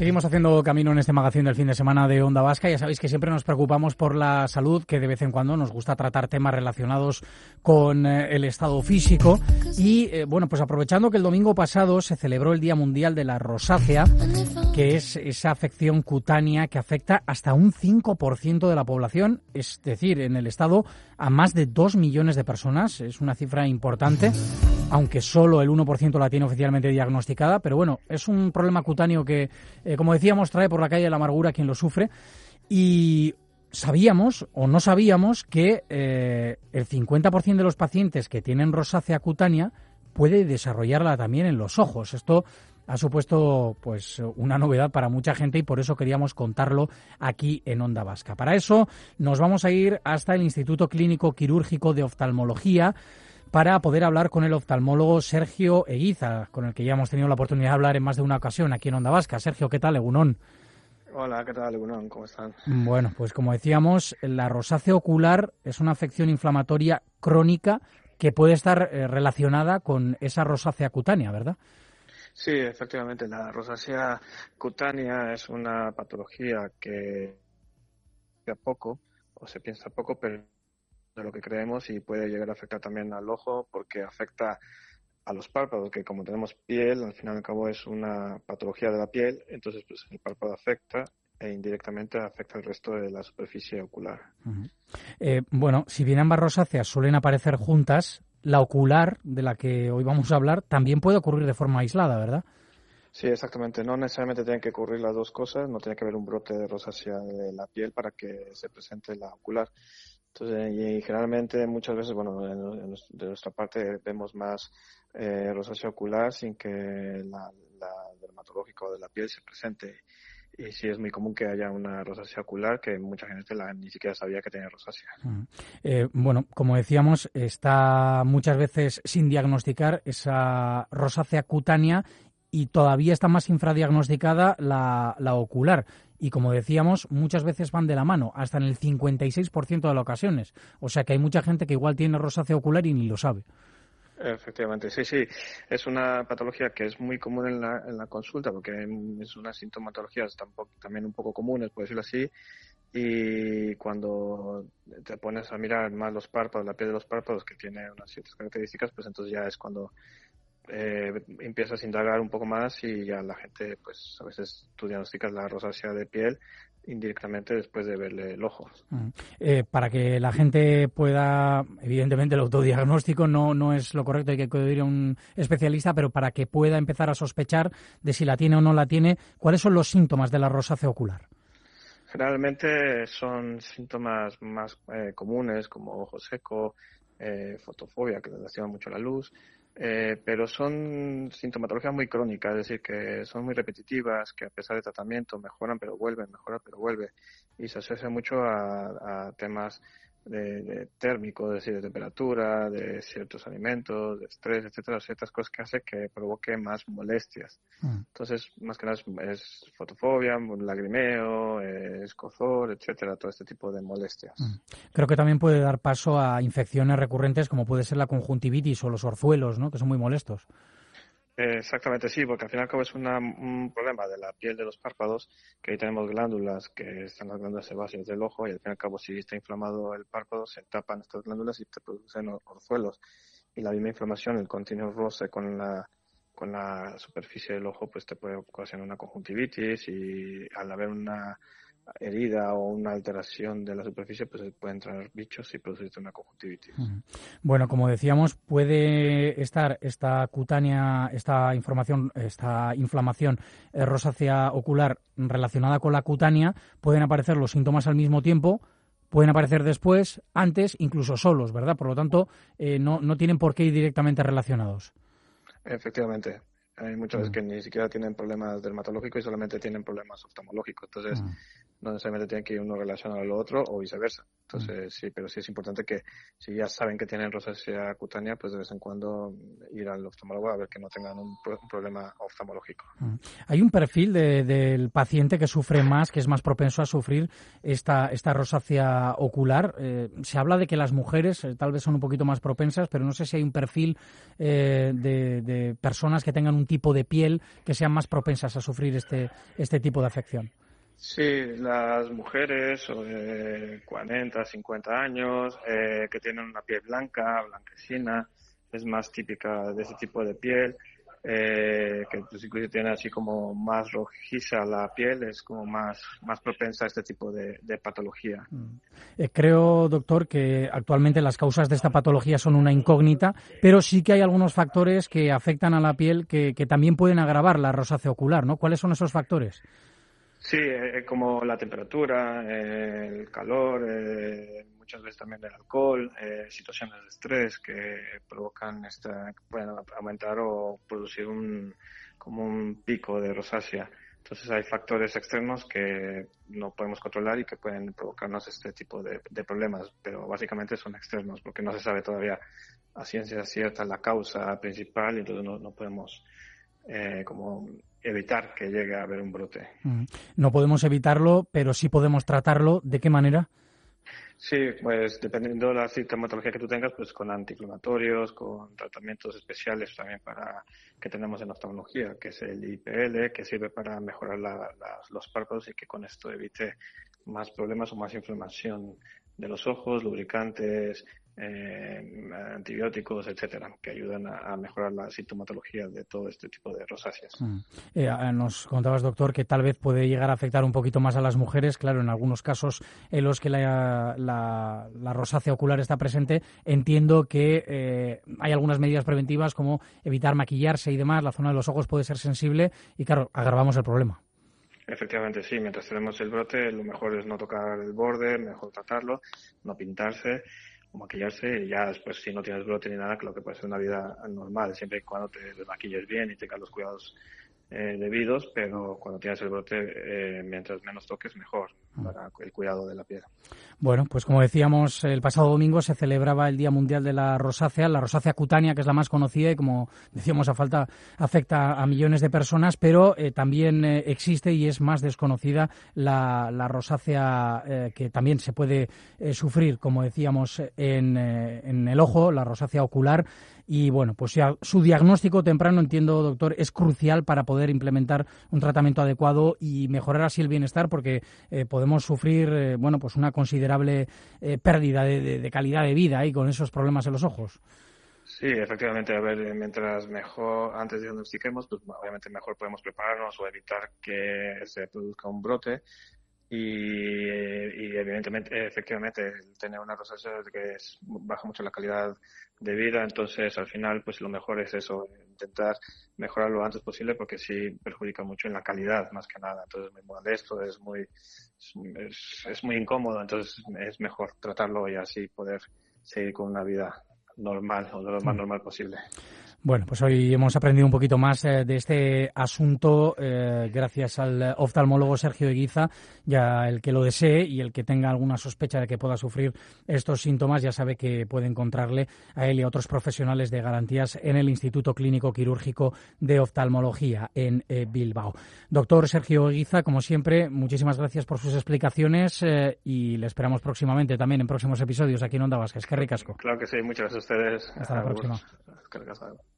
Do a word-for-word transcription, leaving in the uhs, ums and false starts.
Seguimos haciendo camino en este magazín del fin de semana de Onda Vasca. Ya sabéis que siempre nos preocupamos por la salud, que de vez en cuando nos gusta tratar temas relacionados con eh, el estado físico. Y eh, bueno, pues aprovechando que el domingo pasado se celebró el Día Mundial de la Rosácea, que es esa afección cutánea que afecta hasta un cinco por ciento de la población, es decir, en el estado a más de dos millones de personas. Es una cifra importante, aunque solo el uno por ciento la tiene oficialmente diagnosticada. Pero bueno, es un problema cutáneo que, eh, como decíamos, trae por la calle la amargura a quien lo sufre. Y sabíamos, o no sabíamos, que eh, el cincuenta por ciento de los pacientes que tienen rosácea cutánea puede desarrollarla también en los ojos. Esto ha supuesto pues una novedad para mucha gente y por eso queríamos contarlo aquí en Onda Vasca. Para eso nos vamos a ir hasta el Instituto Clínico Quirúrgico de Oftalmología para poder hablar con el oftalmólogo Sergio Eguiza, con el que ya hemos tenido la oportunidad de hablar en más de una ocasión aquí en Onda Vasca. Sergio, ¿qué tal? Egunon. Hola, ¿qué tal, Egunon? ¿Cómo están? Bueno, pues como decíamos, la rosácea ocular es una afección inflamatoria crónica que puede estar eh, relacionada con esa rosácea cutánea, ¿verdad? Sí, efectivamente, la rosácea cutánea es una patología que a poco, o se piensa poco, pero de lo que creemos, y puede llegar a afectar también al ojo porque afecta a los párpados, que como tenemos piel, al fin y al cabo es una patología de la piel, entonces pues el párpado afecta e indirectamente afecta el resto de la superficie ocular. Uh-huh. Eh, bueno, si bien ambas rosáceas suelen aparecer juntas, la ocular, de la que hoy vamos a hablar, también puede ocurrir de forma aislada, ¿verdad? Sí, exactamente. No necesariamente tienen que ocurrir las dos cosas, no tiene que haber un brote de rosácea de la piel para que se presente la ocular. Entonces, y generalmente muchas veces, bueno, en, en, de nuestra parte vemos más eh, rosácea ocular sin que la, la dermatológica o de la piel se presente. Y sí es muy común que haya una rosácea ocular que mucha gente la, ni siquiera sabía que tenía rosácea. Uh-huh. Eh, bueno, como decíamos, está muchas veces sin diagnosticar esa rosácea cutánea y todavía está más infradiagnosticada la, la ocular. Y como decíamos, muchas veces van de la mano, hasta en el cincuenta y seis por ciento de las ocasiones. O sea que hay mucha gente que igual tiene rosácea ocular y ni lo sabe. Efectivamente, sí, sí. Es una patología que es muy común en la, en la consulta porque es una sintomatología tampoco, también un poco comunes, por decirlo así. Y cuando te pones a mirar más los párpados, la piel de los párpados, que tiene unas ciertas características, pues entonces ya es cuando eh, empiezas a indagar un poco más y ya la gente, pues a veces tú diagnosticas la rosácea de piel indirectamente después de verle el ojo. Uh-huh. Eh, para que la gente pueda, evidentemente el autodiagnóstico no, no es lo correcto, hay que acudir a un especialista, pero para que pueda empezar a sospechar de si la tiene o no la tiene, ¿cuáles son los síntomas de la rosácea ocular? Generalmente son síntomas más eh, comunes como ojo seco, eh, fotofobia, que les lastima mucho la luz, eh, pero son sintomatologías muy crónicas, es decir, que son muy repetitivas, que a pesar de tratamiento mejoran pero vuelven, mejoran pero vuelven, y se asocia mucho a, a temas de, de térmico, es decir, de temperatura, de ciertos alimentos, de estrés, etcétera, ciertas cosas que hacen que provoque más molestias. Mm. Entonces, más que nada es, es fotofobia, lagrimeo, eh, escozor, etcétera, todo este tipo de molestias. Mm. Creo que también puede dar paso a infecciones recurrentes como puede ser la conjuntivitis o los orzuelos, ¿no?, que son muy molestos. Exactamente, sí, porque al fin y al cabo es una, un problema de la piel de los párpados, que ahí tenemos glándulas, que están las glándulas sebáceas del ojo, y al fin y al cabo si está inflamado el párpado, se tapan estas glándulas y te producen orzuelos. Y la misma inflamación, el continuo roce con la, con la superficie del ojo, pues te puede ocasionar una conjuntivitis, y al haber una herida o una alteración de la superficie, pues pueden entrar bichos y producirte una conjuntivitis. Bueno, como decíamos, puede estar esta cutánea, esta información, esta inflamación eh, rosácea ocular relacionada con la cutánea, pueden aparecer los síntomas al mismo tiempo, pueden aparecer después, antes, incluso solos, ¿verdad? Por lo tanto, eh, no, no tienen por qué ir directamente relacionados. Efectivamente. Hay muchas veces que ni siquiera tienen problemas dermatológicos y solamente tienen problemas oftalmológicos. Entonces, uh. no necesariamente tiene que ir uno relacionado al otro o viceversa. Entonces, sí, pero sí es importante que si ya saben que tienen rosácea cutánea, pues de vez en cuando ir al oftalmólogo a ver que no tengan un, pro- un problema oftalmológico. Hay un perfil de, del paciente que sufre más, que es más propenso a sufrir esta, esta rosácea ocular. Eh, se habla de que las mujeres eh, tal vez son un poquito más propensas, pero no sé si hay un perfil eh, de, de personas que tengan un tipo de piel que sean más propensas a sufrir este, este tipo de afección. Sí, las mujeres de cuarenta, cincuenta años eh, que tienen una piel blanca, blanquecina, es más típica de ese tipo de piel, eh, que pues incluso tiene así como más rojiza la piel, es como más, más propensa a este tipo de, de patología. Eh, creo, doctor, que actualmente las causas de esta patología son una incógnita, pero sí que hay algunos factores que afectan a la piel que, que también pueden agravar la rosácea ocular, ¿no? ¿Cuáles son esos factores? Sí, eh, como la temperatura, eh, el calor, eh, muchas veces también el alcohol, eh, situaciones de estrés que provocan esta, que pueden aumentar o producir un como un pico de rosácea. Entonces hay factores externos que no podemos controlar y que pueden provocarnos este tipo de, de problemas, pero básicamente son externos porque no se sabe todavía a ciencia cierta la causa principal y entonces no, no podemos eh, como evitar que llegue a haber un brote. No podemos evitarlo, pero sí podemos tratarlo. ¿De qué manera? Sí, pues dependiendo de la sintomatología que tú tengas, pues con antiinflamatorios, con tratamientos especiales también para que tenemos en oftalmología, que es el I P L, que sirve para mejorar la, la, los párpados y que con esto evite más problemas o más inflamación de los ojos, lubricantes, eh, antibióticos, etcétera, que ayudan a, a mejorar la sintomatología de todo este tipo de rosáceas. Mm. Eh, nos contabas, doctor, que tal vez puede llegar a afectar un poquito más a las mujeres. Claro, en algunos casos en los que la, la, la rosácea ocular está presente, entiendo que eh, hay algunas medidas preventivas como evitar maquillarse y demás. La zona de los ojos puede ser sensible y, claro, agravamos el problema. Efectivamente, sí. Mientras tenemos el brote, lo mejor es no tocar el borde, mejor tratarlo, no pintarse o maquillarse y ya después, si no tienes brote ni nada, que lo que puede ser una vida normal, siempre y cuando te maquilles bien y tengas los cuidados eh, debidos, pero cuando tienes el brote, eh, mientras menos toques, mejor para el cuidado de la piel. Bueno, pues como decíamos, el pasado domingo se celebraba el Día Mundial de la Rosácea, la rosácea cutánea, que es la más conocida y, como decíamos, a falta, afecta a millones de personas, pero eh, también eh, existe y es más desconocida la, la rosácea eh, que también se puede eh, sufrir, como decíamos, en, eh, en el ojo, la rosácea ocular. Y bueno, pues ya su diagnóstico temprano, entiendo, doctor, es crucial para poder implementar un tratamiento adecuado y mejorar así el bienestar, porque eh, podemos sufrir, eh, bueno, pues una considerable eh, pérdida de, de, de calidad de vida ahí con esos problemas en los ojos. Sí, efectivamente, a ver, mientras mejor, antes de diagnostiquemos, pues obviamente mejor podemos prepararnos o evitar que se produzca un brote. Y, y evidentemente, efectivamente, tener una rosácea que es, baja mucho la calidad de vida, entonces al final pues lo mejor es eso, intentar mejorar lo antes posible porque sí perjudica mucho en la calidad más que nada, entonces es muy molesto, es muy, es, es muy incómodo, entonces es mejor tratarlo y así poder seguir con una vida normal o lo más normal posible. Bueno, pues hoy hemos aprendido un poquito más eh, de este asunto eh, gracias al oftalmólogo Sergio Eguiza. Ya el que lo desee y el que tenga alguna sospecha de que pueda sufrir estos síntomas ya sabe que puede encontrarle a él y a otros profesionales de garantías en el Instituto Clínico Quirúrgico de Oftalmología en eh, Bilbao. Doctor Sergio Eguiza, como siempre, muchísimas gracias por sus explicaciones eh, y le esperamos próximamente también en próximos episodios aquí en Onda Vasca. Es que ricasco. Claro que sí, muchas gracias a ustedes. Hasta la próxima. Vos.